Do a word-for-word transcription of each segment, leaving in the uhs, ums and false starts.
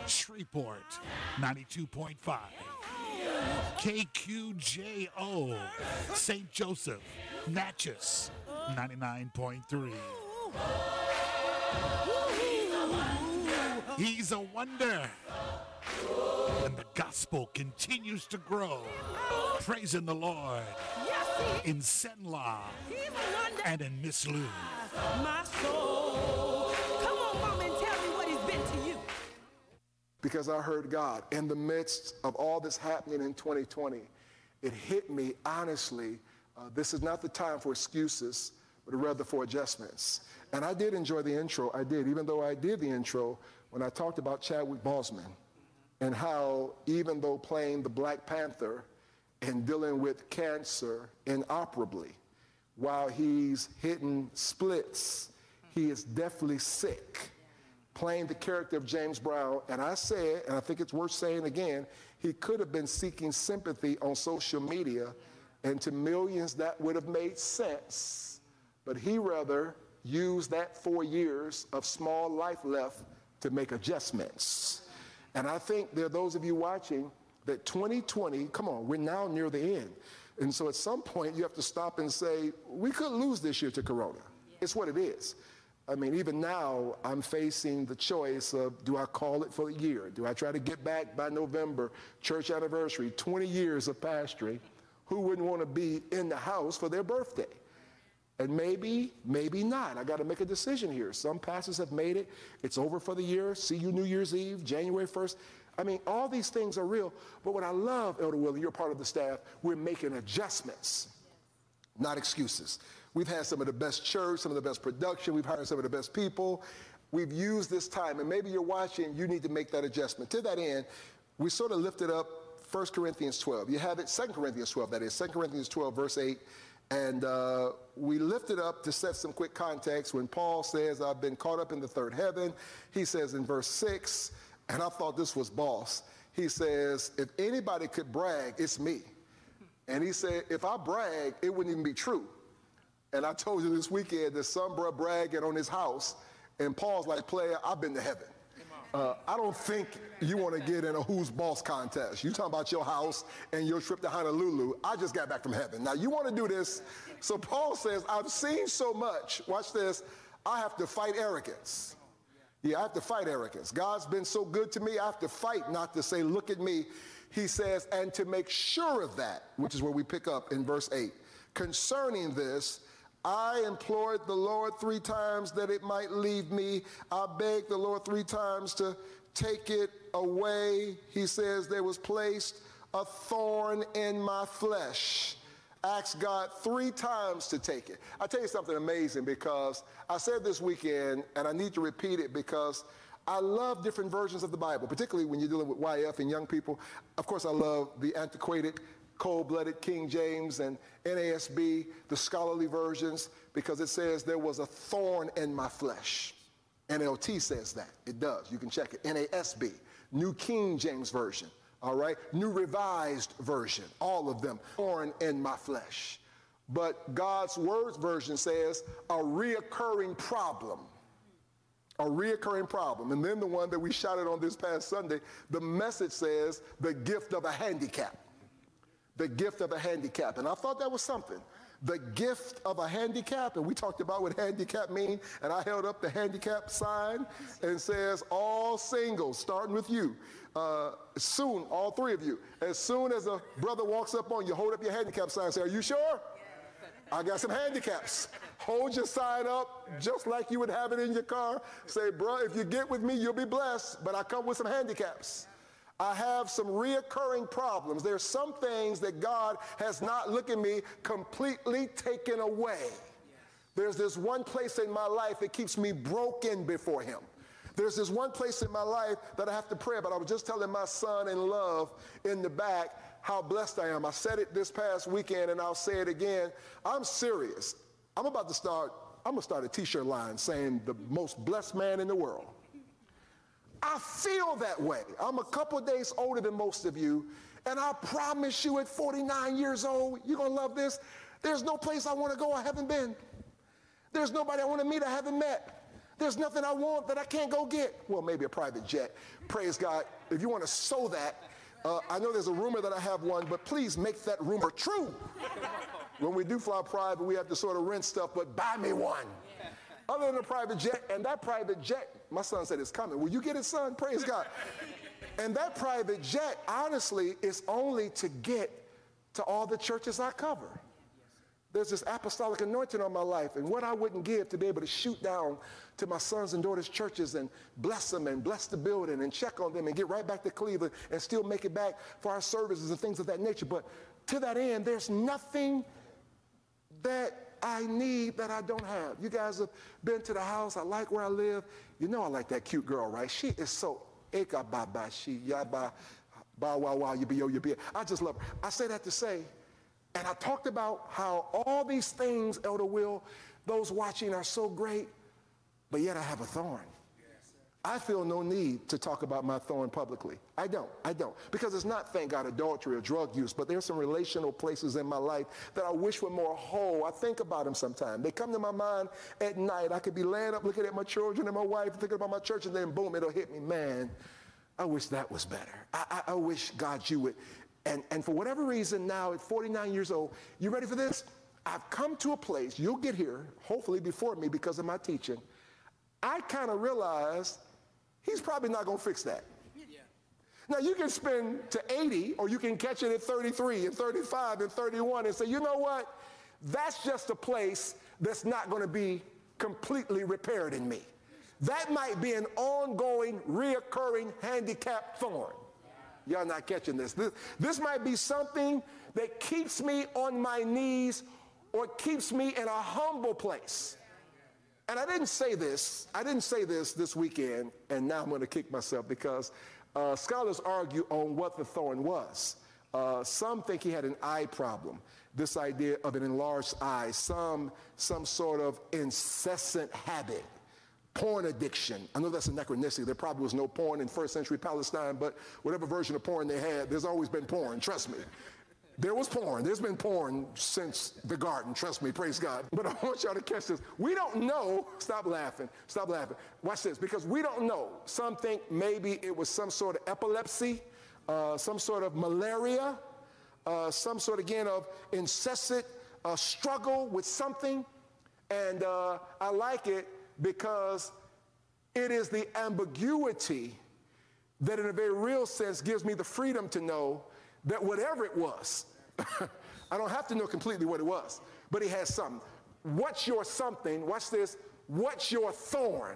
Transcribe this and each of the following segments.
Shreveport, ninety-two point five. K Q J O, Saint Joseph, Natchez, ninety-nine point three. He's a wonder. And the gospel continues to grow. Praising the Lord in Senla and in Miss Lou. My soul. Come on, Mom, and tell me what he's been to you. Because I heard God in the midst of all this happening in twenty twenty. It hit me, honestly, uh, this is not the time for excuses, but rather for adjustments. And I did enjoy the intro, I did, even though I did the intro when I talked about Chadwick Boseman and how even though playing the Black Panther and dealing with cancer inoperably, while he's hitting splits, he is definitely sick. Playing the character of James Brown, and I said, and I think it's worth saying again, he could have been seeking sympathy on social media, and to millions that would have made sense, but he rather used that four years of small life left to make adjustments. And I think there are those of you watching that twenty twenty, come on, we're now near the end. And so at some point you have to stop and say, we could lose this year to Corona. It's what it is. I mean, even now, I'm facing the choice of, do I call it for the year? Do I try to get back by November, church anniversary, twenty years of pastoring? Who wouldn't want to be in the house for their birthday? And maybe, maybe not. I got to make a decision here. Some pastors have made it. It's over for the year. See you New Year's Eve, January first. I mean, all these things are real. But what I love, Elder Willie, you're part of the staff, we're making adjustments, not excuses. We've had some of the best church, some of the best production. We've hired some of the best people. We've used this time, and maybe you're watching, you need to make that adjustment. To that end, we sort of lifted up First Corinthians twelve. You have it, Second Corinthians twelve, that is, Second Corinthians twelve, verse eight. And uh, we lifted up to set some quick context when Paul says, I've been caught up in the third heaven. He says in verse six, and I thought this was boss. He says, if anybody could brag, it's me. And he said, if I brag, it wouldn't even be true. And I told you this weekend that some bro bragging on his house, and Paul's like, player, I've been to heaven. Uh, I don't think you want to get in a who's boss contest. You talking about your house and your trip to Honolulu. I just got back from heaven. Now you want to do this. So Paul says, I've seen so much. Watch this. I have to fight arrogance. Yeah, I have to fight arrogance. God's been so good to me. I have to fight not to say, look at me. He says, and to make sure of that, which is where we pick up in verse eight. Concerning this, I implored the Lord three times that it might leave me. I begged the Lord three times to take it away. He says there was placed a thorn in my flesh. Asked God three times to take it. I tell you something amazing, because I said this weekend, and I need to repeat it because I love different versions of the Bible, particularly when you're dealing with Y F and young people. Of course, I love the antiquated, cold-blooded King James and N A S B, the scholarly versions, because it says there was a thorn in my flesh. N L T says that. It does. You can check it. N A S B, New King James Version. All right? New Revised Version. All of them. Thorn in my flesh. But God's Words version says a reoccurring problem. A reoccurring problem. And then the one that we shouted on this past Sunday, the Message says the gift of a handicap. The gift of a handicap. And I thought that was something. The gift of a handicap, and we talked about what handicap mean, and I held up the handicap sign and says, all singles, starting with you, uh, soon, all three of you, as soon as a brother walks up on you, hold up your handicap sign and say, are you sure? I got some handicaps. Hold your sign up just like you would have it in your car. Say, bro, if you get with me, you'll be blessed, but I come with some handicaps. I have some reoccurring problems. There's some things that God has not, look at me, completely taken away. There's this one place in my life that keeps me broken before him. There's this one place in my life that I have to pray about. I was just telling my son in love in the back how blessed I am. I said it this past weekend, and I'll say it again. I'm serious. I'm about to start, I'm going to start a t-shirt line saying the most blessed man in the world. I feel that way. I'm a couple of days older than most of you, and I promise you at forty-nine years old, you're going to love this. There's no place I want to go I haven't been. There's nobody I want to meet I haven't met. There's nothing I want that I can't go get. Well, maybe a private jet. Praise God. If you want to sow that, uh, I know there's a rumor that I have one, but please make that rumor true. When we do fly private, we have to sort of rent stuff, but buy me one. Other than a private jet, and that private jet, my son said it's coming. Will you get it, son? Praise God. And that private jet, honestly, is only to get to all the churches I cover. There's this apostolic anointing on my life, and what I wouldn't give to be able to shoot down to my sons and daughters' churches and bless them and bless the building and check on them and get right back to Cleveland and still make it back for our services and things of that nature. But to that end, there's nothing that I need that I don't have. You guys have been to the house. I like where I live. You know I like that cute girl, right? She is so eka ba ba she ya ba ba wa wa you be yo you be. I just love her. I say that to say, and I talked about how all these things, Elder Will, those watching are so great, but yet I have a thorn. I feel no need to talk about my thorn publicly. I don't, I don't. Because it's not, thank God, adultery or drug use, but there's some relational places in my life that I wish were more whole. I think about them sometimes. They come to my mind at night. I could be laying up looking at my children and my wife, thinking about my church, and then boom, it'll hit me. Man, I wish that was better. I, I, I wish, God, you would. And, and for whatever reason now at forty-nine years old, you ready for this? I've come to a place, you'll get here, hopefully before me because of my teaching. I kind of realized he's probably not going to fix that. Yeah. Now, you can spend to eighty, or you can catch it at thirty-three and thirty-five and thirty-one and say, you know what? That's just a place that's not going to be completely repaired in me. That might be an ongoing, reoccurring handicap thorn. Y'all not catching this. this. This might be something that keeps me on my knees or keeps me in a humble place. And I didn't say this, I didn't say this this weekend, and now I'm going to kick myself because uh, scholars argue on what the thorn was. Uh, some think he had an eye problem, this idea of an enlarged eye, some, some sort of incessant habit, porn addiction. I know that's anachronistic. There probably was no porn in first century Palestine, but whatever version of porn they had, there's always been porn, trust me. There was porn. There's been porn since the garden. Trust me, praise God. But I want y'all to catch this. We don't know. Stop laughing. Stop laughing. Watch this, because we don't know. Some think maybe it was some sort of epilepsy, uh, some sort of malaria, uh, some sort, again, of incessant uh, struggle with something. And uh, I like it because it is the ambiguity that in a very real sense gives me the freedom to know that whatever it was, I don't have to know completely what it was, but he has something. What's your something? Watch this. What's your thorn?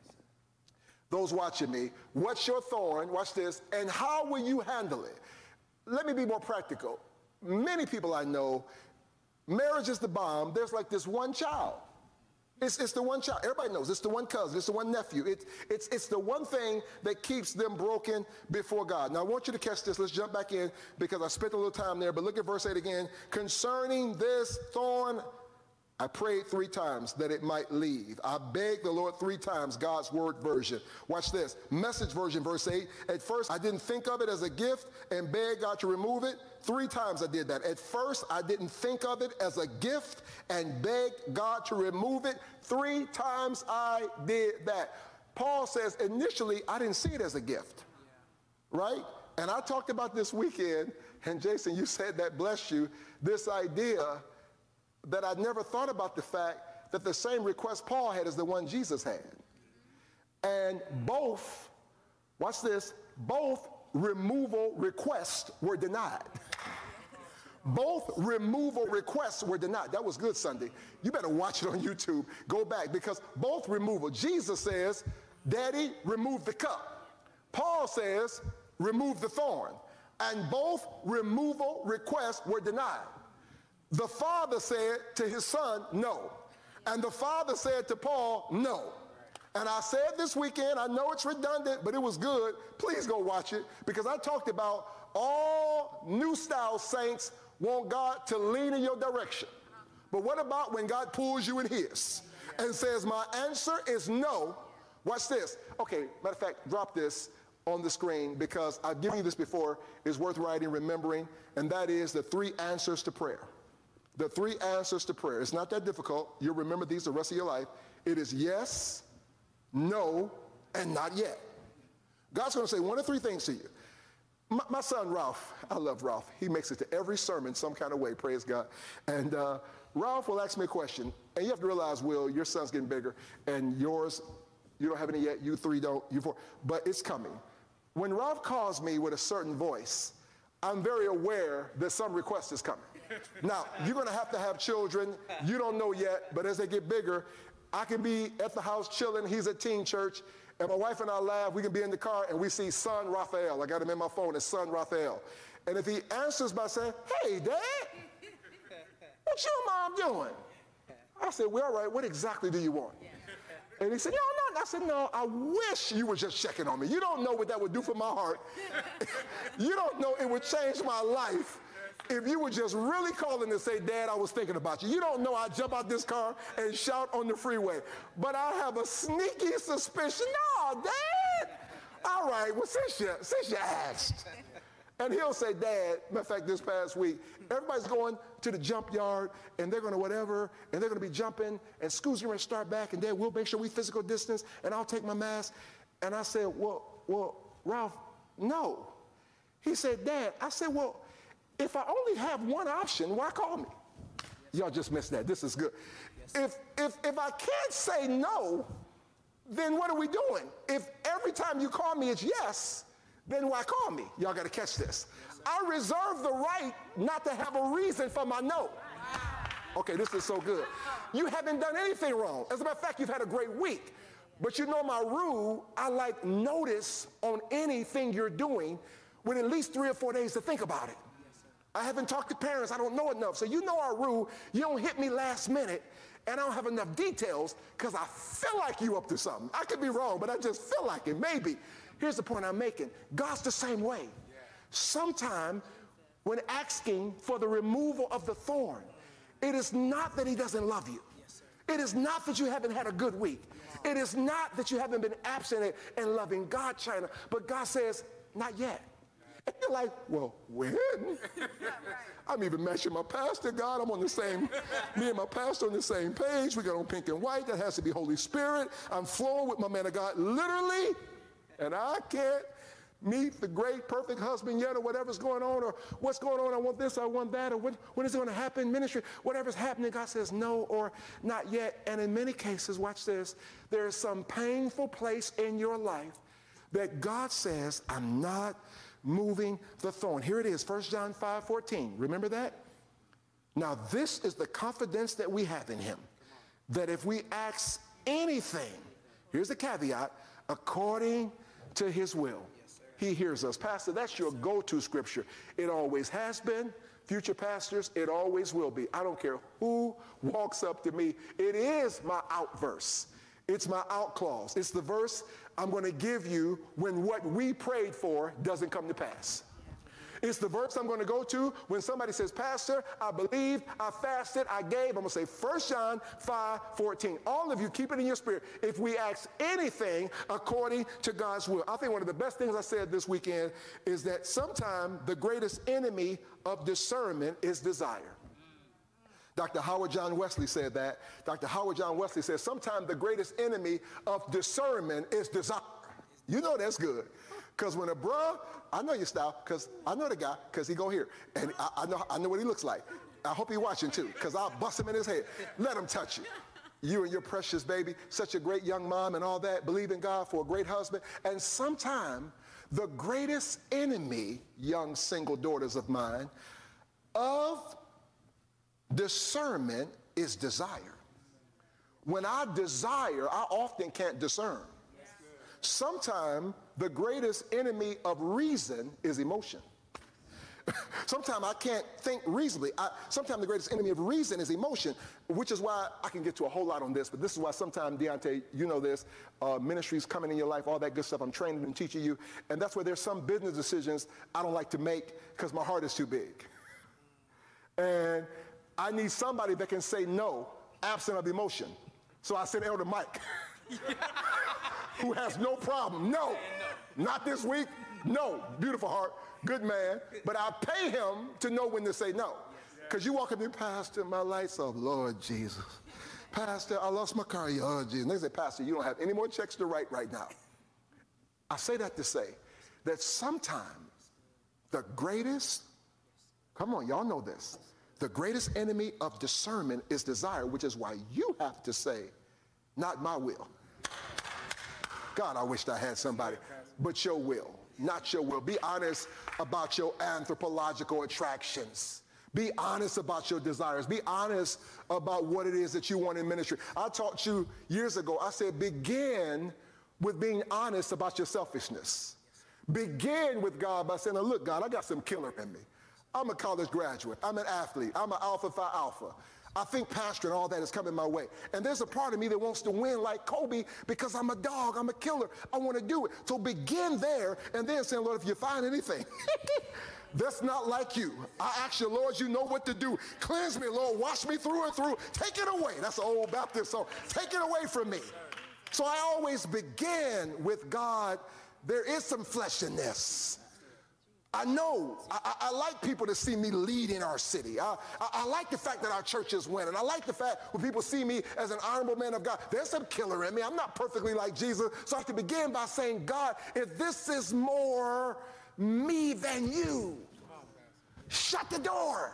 Those watching me, what's your thorn? Watch this. And how will you handle it? Let me be more practical. Many people I know, marriage is the bomb. There's like this one child. It's, it's the one child. Everybody knows. It's the one cousin. It's the one nephew. It, it's, it's the one thing that keeps them broken before God. Now, I want you to catch this. Let's jump back in because I spent a little time there. But look at verse eight again. Concerning this thorn, I prayed three times that it might leave. I begged the Lord three times, God's word version. Watch this. Message version, verse eight. At first, I didn't think of it as a gift and begged God to remove it. Three times I did that. At first, I didn't think of it as a gift and begged God to remove it. Three times I did that. Paul says, initially, I didn't see it as a gift, right? And I talked about this weekend, and Jason, you said that, bless you, this idea that I'd never thought about the fact that the same request Paul had is the one Jesus had. And both, watch this, both removal requests were denied. Both removal requests were denied. That was good Sunday. You better watch it on YouTube. Go back, because both removal. Jesus says, Daddy, remove the cup. Paul says, remove the thorn. And both removal requests were denied. The Father said to his Son, no. And the Father said to Paul, no. And I said this weekend, I know it's redundant, but it was good. Please go watch it, because I talked about all new style saints want God to lean in your direction. But what about when God pulls you in his and says, my answer is no? Watch this. Okay, matter of fact, drop this on the screen, because I've given you this before. It's worth writing, remembering, and that is the three answers to prayer. The three answers to prayer. It's not that difficult. You'll remember these the rest of your life. It is yes, no, and not yet. God's going to say one of three things to you. My, my son, Ralph, I love Ralph. He makes it to every sermon some kind of way, praise God. And uh, Ralph will ask me a question. And you have to realize, Will, your son's getting bigger, and yours, you don't have any yet, you three don't, you four, but it's coming. When Ralph calls me with a certain voice, I'm very aware that some request is coming. Now, you're going to have to have children. You don't know yet, but as they get bigger, I can be at the house chilling. He's at teen church, and my wife and I laugh. We can be in the car, and we see son Raphael. I got him in my phone as son Raphael. And if he answers by saying, hey, Dad, what your mom doing? I said, well, all right, what exactly do you want? And he said, no, no. I said, no, I wish you were just checking on me. You don't know what that would do for my heart. You don't know it would change my life if you were just really calling to say, Dad, I was thinking about you. You don't know I jump out this car and shout on the freeway. But I have a sneaky suspicion. No, Dad. All right, well, since you, since you asked. And he'll say, Dad, matter of fact, this past week, everybody's going to the jump yard, and they're going to whatever, and they're going to be jumping, and school's going to start back, and Dad, we'll make sure we physical distance, and I'll take my mask. And I said, well, well, Ralph, no. He said, Dad, I said, well, if I only have one option, why call me? Y'all just missed that. This is good. If, if, if I can't say no, then what are we doing? If every time you call me it's yes, then why call me? Y'all got to catch this. I reserve the right not to have a reason for my no. Okay, this is so good. You haven't done anything wrong. As a matter of fact, you've had a great week. But you know my rule, I like notice on anything you're doing with at least three or four days to think about it. I haven't talked to parents. I don't know enough. So you know our rule. You don't hit me last minute, and I don't have enough details because I feel like you up to something. I could be wrong, but I just feel like it, maybe. Here's the point I'm making. God's the same way. Sometime when asking for the removal of the thorn, it is not that he doesn't love you. It is not that you haven't had a good week. It is not that you haven't been absent and loving God, China, but God says, not yet. And you're like, well, when? I'm even matching my pastor, God. I'm on the same, me and my pastor on the same page. We got on pink and white. That has to be Holy Spirit. I'm flowing with my man of God, literally. And I can't meet the great, perfect husband yet, or whatever's going on, or what's going on, I want this, I want that, or when, when is it going to happen, ministry, whatever's happening, God says no or not yet. And in many cases, watch this, there is some painful place in your life that God says, I'm not moving the thorn. Here it is, First John five fourteen. Remember that? Now this is the confidence that we have in him, that if we ask anything, here's the caveat, according to his will, he hears us. Pastor, that's your go-to scripture. It always has been. Future pastors, it always will be. I don't care who walks up to me. It is my out verse. It's my out clause. It's the verse I'm going to give you when what we prayed for doesn't come to pass. It's the verse I'm going to go to when somebody says, Pastor, I believed, I fasted, I gave. I'm going to say First John five fourteen. All of you, keep it in your spirit. If we ask anything according to God's will. I think one of the best things I said this weekend is that sometimes the greatest enemy of discernment is desire. Doctor Howard John Wesley said that. Doctor Howard John Wesley said sometimes the greatest enemy of discernment is desire. You know that's good. Because when a bruh, I know your style, because I know the guy, because he go here. And I, I know I know what he looks like. I hope he watching too, because I'll bust him in his head. Let him touch you. You and your precious baby, such a great young mom and all that, believe in God for a great husband. And sometime the greatest enemy, young single daughters of mine, of discernment is desire. When I desire, I often can't discern. Sometimes the greatest enemy of reason is emotion. Sometimes I can't think reasonably. I, sometimes the greatest enemy of reason is emotion, which is why I can get to a whole lot on this, but this is why sometimes, Deontay, you know this, uh, ministries coming in your life, all that good stuff, I'm training and teaching you, and that's where there's some business decisions I don't like to make because my heart is too big. And I need somebody that can say no, absent of emotion. So I send Elder Mike. Who has no problem. No, not this week. No, beautiful heart, good man. But I pay him to know when to say no. Because you walk up to me, Pastor, my lights off. Lord Jesus. Pastor, I lost my car. Oh, geez. And they say, Pastor, you don't have any more checks to write right now. I say that to say that sometimes the greatest, come on, y'all know this, the greatest enemy of discernment is desire, which is why you have to say, not my will. God, I wished I had somebody, but your will, not your will. Be honest about your anthropological attractions. Be honest about your desires. Be honest about what it is that you want in ministry. I taught you years ago, I said, begin with being honest about your selfishness. Begin with God by saying, look, God, I got some killer in me. I'm a college graduate. I'm an athlete. I'm an Alpha Phi Alpha. I think pastor and all that is coming my way. And there's a part of me that wants to win like Kobe because I'm a dog. I'm a killer. I want to do it. So begin there and then say, Lord, if you find anything that's not like you, I ask you, Lord, you know what to do. Cleanse me, Lord. Wash me through and through. Take it away. That's an old Baptist song. Take it away from me. So I always begin with God. There is some flesh in this. I know, I, I like people to see me lead in our city. I, I, I like the fact that our church is winning. I like the fact when people see me as an honorable man of God. There's some killer in me. I'm not perfectly like Jesus. So I have to begin by saying, God, if this is more me than you, shut the door.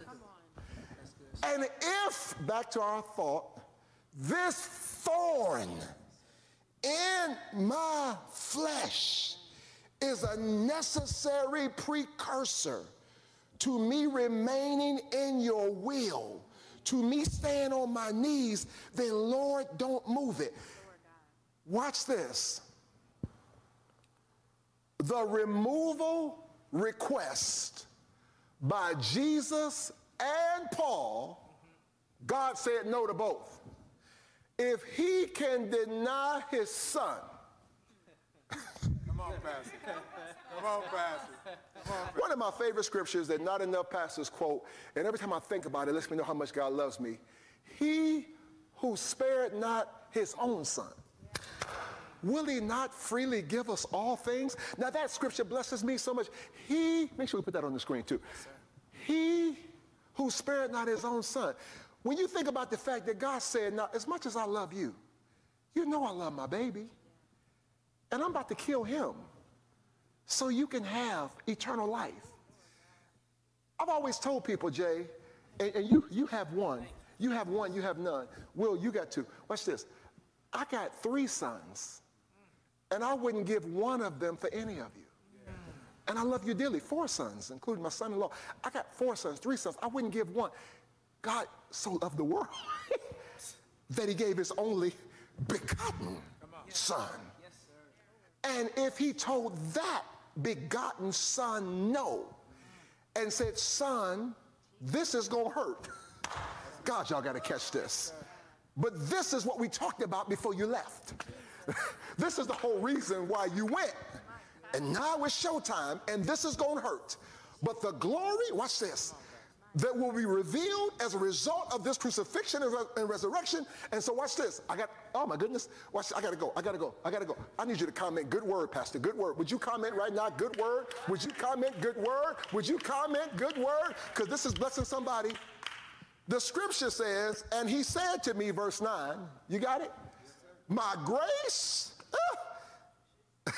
And if, back to our thought, this thorn in my flesh is a necessary precursor to me remaining in your will, to me staying on my knees, then Lord, don't move it. Watch this. The removal request by Jesus and Paul, God said no to both. If he can deny his son, Come on, Pastor. Come on, Pastor. Come on, Pastor. One of my favorite scriptures that not enough pastors quote, and every time I think about it, it lets me know how much God loves me. He who spared not his own son, will he not freely give us all things? Now that scripture blesses me so much. He, make sure we put that on the screen too. He who spared not his own son. When you think about the fact that God said, now as much as I love you, you know I love my baby. And I'm about to kill him so you can have eternal life. I've always told people, Jay, and, and you, you have one, you have one, you have none. Will, you got two. Watch this. I got three sons, and I wouldn't give one of them for any of you. And I love you dearly. Four sons, including my son-in-law. I got four sons, three sons. I wouldn't give one. God so loved the world that he gave his only begotten son. And if he told that begotten son no and said, son, this is going to hurt. God, y'all got to catch this. But this is what we talked about before you left. This is the whole reason why you went. And now it's showtime, and this is going to hurt. But the glory, watch this, that will be revealed as a result of this crucifixion and, re- and resurrection. And so watch this. I got, oh my goodness. Watch this. I got to go. I got to go. I got to go. I need you to comment. Good word, Pastor. Good word. Would you comment right now? Good word. Would you comment? Good word. Would you comment? Good word. Because this is blessing somebody. The scripture says, and he said to me, verse nine, you got it? My grace ah,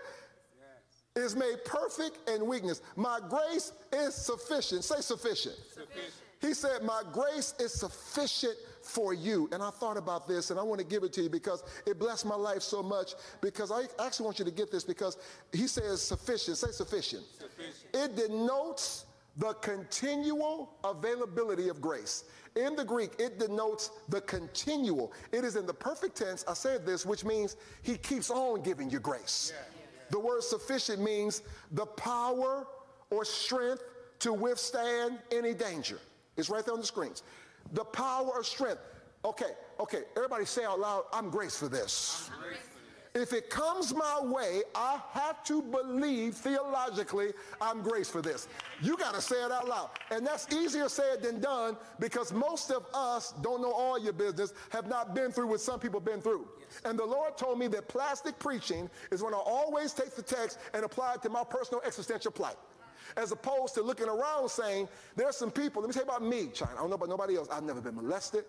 is made perfect in weakness. My grace is sufficient. Say sufficient. Sufficient. He said, my grace is sufficient for you. And I thought about this, and I want to give it to you because it blessed my life so much, because I actually want you to get this, because he says sufficient. Say sufficient. Sufficient. It denotes the continual availability of grace. In the Greek, it denotes the continual. It is in the perfect tense. I said this, which means he keeps on giving you grace. Yeah. The word sufficient means the power or strength to withstand any danger. It's right there on the screens. The power or strength. Okay, okay, everybody say out loud, I'm graced for this. I'm graced for this. If it comes my way, I have to believe theologically I'm graced for this. You got to say it out loud. And that's easier said than done, because most of us don't know all your business, have not been through what some people have been through. Yes. And the Lord told me that plastic preaching is when I always take the text and apply it to my personal existential plight, as opposed to looking around saying, there's some people, let me tell you about me, China. I don't know about nobody else. I've never been molested.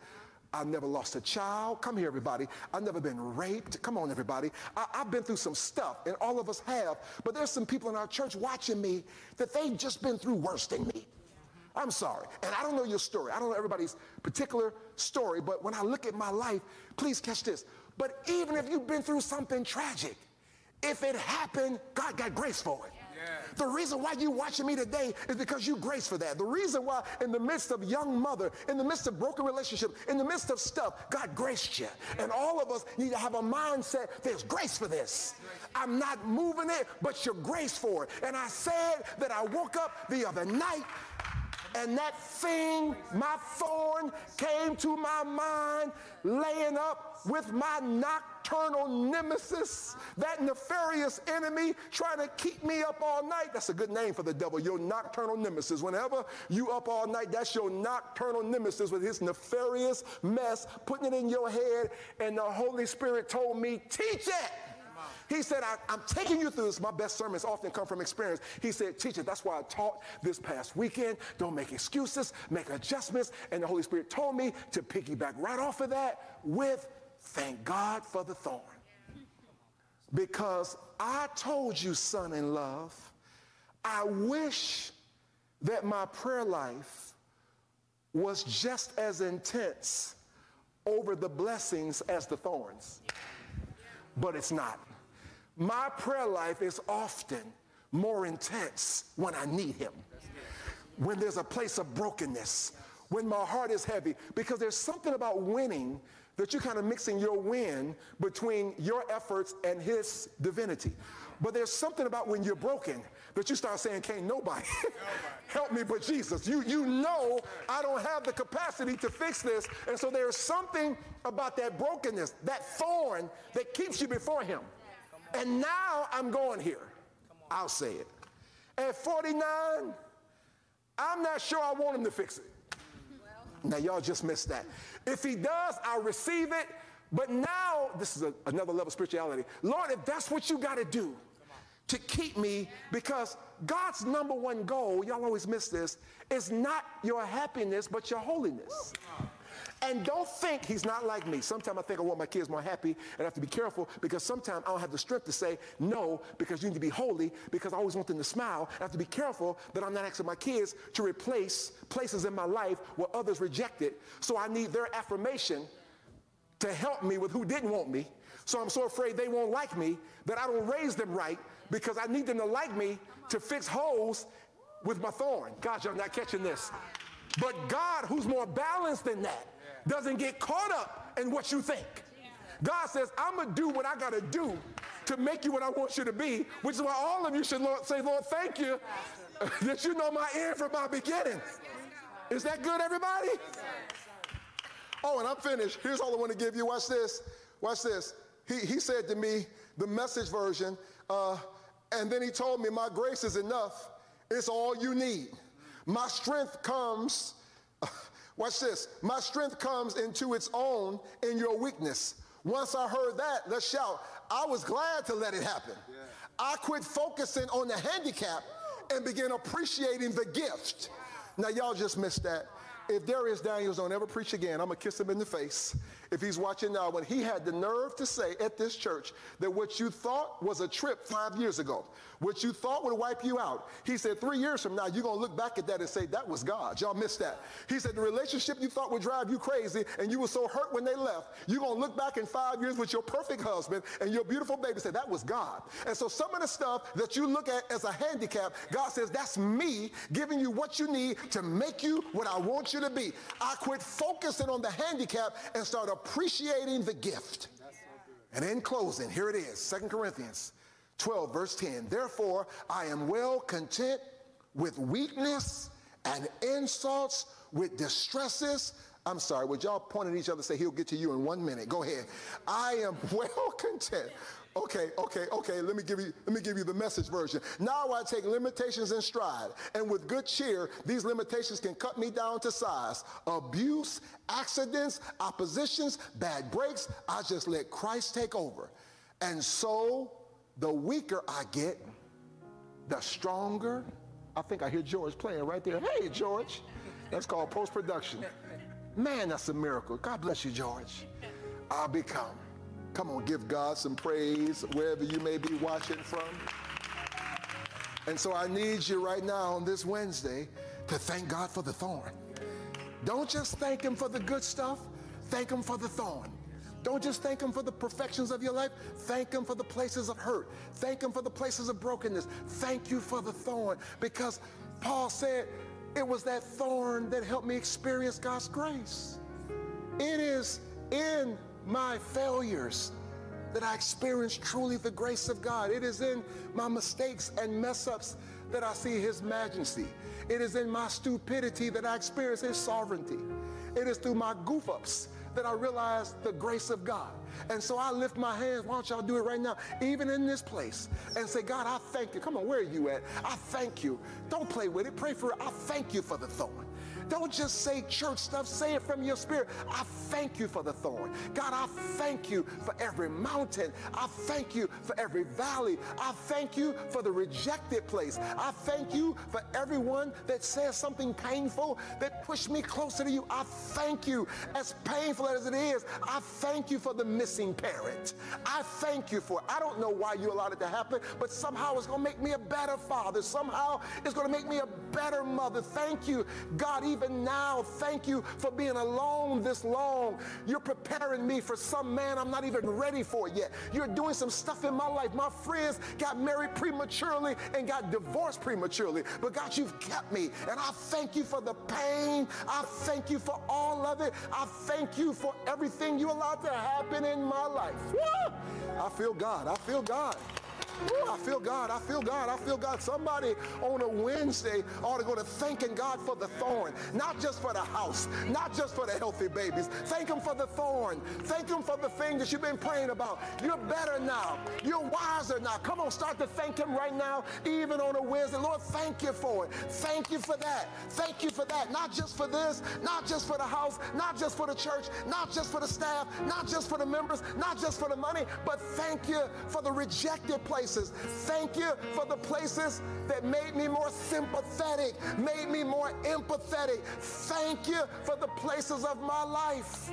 I've never lost a child. Come here, everybody. I've never been raped. Come on, everybody. I, I've been through some stuff, and all of us have. But there's some people in our church watching me that they've just been through worse than me. I'm sorry. And I don't know your story. I don't know everybody's particular story. But when I look at my life, please catch this. But even if you've been through something tragic, if it happened, God got grace for it. The reason why you're watching me today is because you grace for that. The reason why in the midst of young mother, in the midst of broken relationship, in the midst of stuff, God graced you. And all of us need to have a mindset, there's grace for this. I'm not moving it, but you're grace for it. And I said that I woke up the other night and that thing, my thorn, came to my mind, laying up with my nocturnal nemesis, that nefarious enemy trying to keep me up all night. That's a good name for the devil, your nocturnal nemesis. Whenever you up all night, that's your nocturnal nemesis with his nefarious mess, putting it in your head, and the Holy Spirit told me, teach it. He said, I, I'm taking you through this. My best sermons often come from experience. He said, teach it. That's why I taught this past weekend. Don't make excuses, make adjustments. And the Holy Spirit told me to piggyback right off of that with thank God for the thorn. Because I told you, son in love, I wish that my prayer life was just as intense over the blessings as the thorns. But it's not. My prayer life is often more intense when I need him, when there's a place of brokenness, when my heart is heavy, because there's something about winning that you're kind of mixing your win between your efforts and his divinity. But there's something about when you're broken that you start saying, can't nobody help me but Jesus. You, you know I don't have the capacity to fix this. And so there's something about that brokenness, that thorn that keeps you before him. And now I'm going here. I'll say it. At forty-nine, I'm not sure I want him to fix it. Now, y'all just missed that. If he does, I'll receive it. But now, this is a, another level of spirituality. Lord, if that's what you got to do to keep me, because God's number one goal, y'all always miss this, is not your happiness, but your holiness. And don't think he's not like me. Sometimes I think I want my kids more happy, and I have to be careful because sometimes I don't have the strength to say no because you need to be holy, because I always want them to smile. I have to be careful that I'm not asking my kids to replace places in my life where others rejected. So I need their affirmation to help me with who didn't want me. So I'm so afraid they won't like me that I don't raise them right, because I need them to like me to fix holes with my thorn. God, you're not catching this. But God, who's more balanced than that, doesn't get caught up in what you think. God says, I'm going to do what I got to do to make you what I want you to be, which is why all of you should Lord, say, Lord, thank you that you know my end from my beginning. Is that good, everybody? Oh, and I'm finished. Here's all I want to give you. Watch this. Watch this. He, he said to me, the Message version, uh, and then he told me, my grace is enough. It's all you need. My strength comes... Watch this. My strength comes into its own in your weakness. Once I heard that, let's shout, I was glad to let it happen. Yeah. I quit focusing on the handicap and began appreciating the gift. Now, y'all just missed that. If Darius Daniels don't ever preach again, I'm going to kiss him in the face. If he's watching now, when he had the nerve to say at this church that what you thought was a trip five years ago, what you thought would wipe you out, he said three years from now, you're going to look back at that and say, that was God. Y'all missed that. He said the relationship you thought would drive you crazy and you were so hurt when they left, you're going to look back in five years with your perfect husband and your beautiful baby and say, that was God. And so some of the stuff that you look at as a handicap, God says, that's me giving you what you need to make you what I want you to be. I quit focusing on the handicap and start appreciating the gift. And in closing, here it is, Second Corinthians twelve, verse ten. Therefore, I am well content with weakness and insults, with distresses. I'm sorry, would y'all point at each other and say, he'll get to you in one minute? Go ahead. I am well content. Okay, okay, okay, let me give you, let me give you the Message version. Now I take limitations in stride, and with good cheer, these limitations can cut me down to size. Abuse, accidents, oppositions, bad breaks, I just let Christ take over. And so, the weaker I get, the stronger. I think I hear George playing right there. Hey, George. That's called post-production. Man, that's a miracle. God bless you, George. I'll become. Come on, give God some praise wherever you may be watching from. And so I need you right now on this Wednesday to thank God for the thorn. Don't just thank him for the good stuff. Thank him for the thorn. Don't just thank him for the perfections of your life. Thank him for the places of hurt. Thank him for the places of brokenness. Thank you for the thorn, because Paul said it was that thorn that helped me experience God's grace. It is in my failures that I experience truly the grace of God. It is in my mistakes and mess ups that I see his majesty. It is in my stupidity that I experience his sovereignty. It is through my goof ups that I realize the grace of God. And so I lift my hands. Why don't y'all do it right now, even in this place, and say, God, I thank you. Come on, where are you at? I thank you. Don't play with it. Pray for it. I thank you for the thorn. Don't just say church stuff. Say it from your spirit. I thank you for the thorn. God, I thank you for every mountain. I thank you for every valley. I thank you for the rejected place. I thank you for everyone that says something painful that pushed me closer to you. I thank you. As painful as it is, I thank you for the missing parent. I thank you for it. I don't know why you allowed it to happen, but somehow it's going to make me a better father. Somehow it's going to make me a better mother. Thank you, God. Even now, thank you for being alone this long. You're preparing me for some man I'm not even ready for yet. You're doing some stuff in my life. My friends got married prematurely and got divorced prematurely, but God, you've kept me, and I thank you for the pain. I thank you for all of it. I thank you for everything you allowed to happen in my life. Woo! I feel God. I feel God. Ooh, I feel God. I feel God. I feel God. Somebody on a Wednesday ought to go to thanking God for the thorn, not just for the house, not just for the healthy babies. Thank him for the thorn. Thank him for the thing that you've been praying about. You're better now. You're wiser now. Come on, start to thank him right now, even on a Wednesday. Lord, thank you for it. Thank you for that. Thank you for that. Not just for this, not just for the house, not just for the church, not just for the staff, not just for the members, not just for the money, but thank you for the rejected place. Thank you for the places that made me more sympathetic, made me more empathetic. Thank you for the places of my life.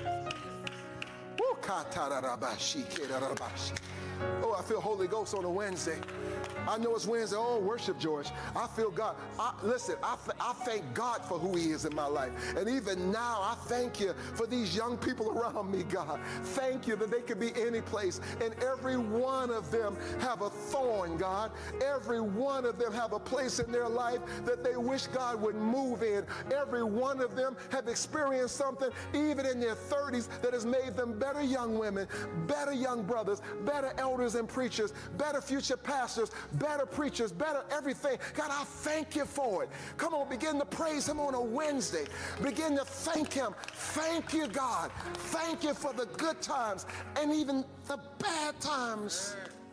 Oh, I feel Holy Ghost on a Wednesday. I know it's Wednesday. Oh, worship, George. I feel God. I, listen, I, I thank God for who he is in my life. And even now, I thank you for these young people around me, God. Thank you that they could be any place. And every one of them have a thorn, God. Every one of them have a place in their life that they wish God would move in. Every one of them have experienced something, even in their thirties, that has made them better young women, better young brothers, better elders and preachers, better future pastors, better preachers, better everything. God, I thank you for it. Come on, begin to praise him on a Wednesday. Begin to thank him. Thank you, God. Thank you for the good times and even the bad times.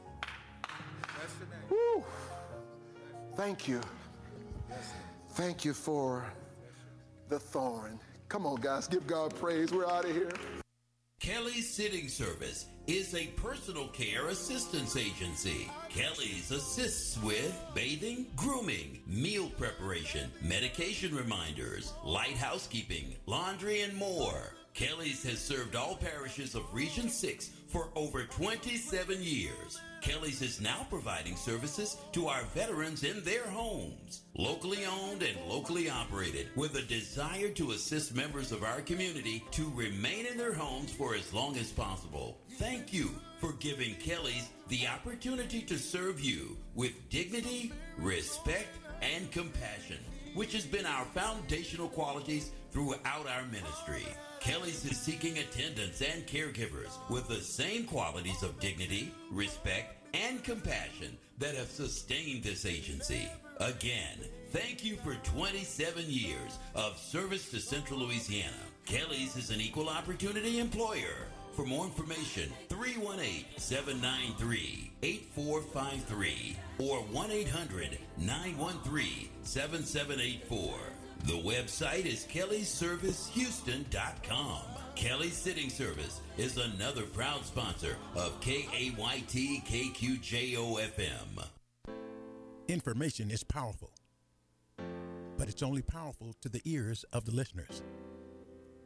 Woo. Thank you. Thank you for the thorn. Come on, guys, give God praise. We're out of here. Kelly's Sitting Service is a personal care assistance agency. Kelly's assists with bathing, grooming, meal preparation, medication reminders, light housekeeping, laundry, and more. Kelly's has served all parishes of Region six for over twenty-seven years. Kelly's is now providing services to our veterans in their homes. Locally owned and locally operated, with a desire to assist members of our community to remain in their homes for as long as possible. Thank you for giving Kelly's the opportunity to serve you with dignity, respect, and compassion, which has been our foundational qualities throughout our ministry. Kelly's is seeking attendants and caregivers with the same qualities of dignity, respect, and compassion that have sustained this agency. Again, thank you for twenty-seven years of service to Central Louisiana. Kelly's is an equal opportunity employer. For more information, three one eight, seven nine three, eight four five three or one eight hundred, nine one three, seven seven eight four. The website is kellys service houston dot com. Kelly's Sitting Service is another proud sponsor of K A Y T K Q J O F M. Information is powerful, but it's only powerful to the ears of the listeners.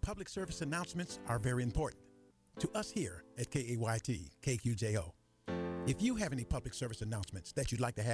public service announcements are very important to us here at K A Y T, K Q J O. If you have any public service announcements that you'd like to have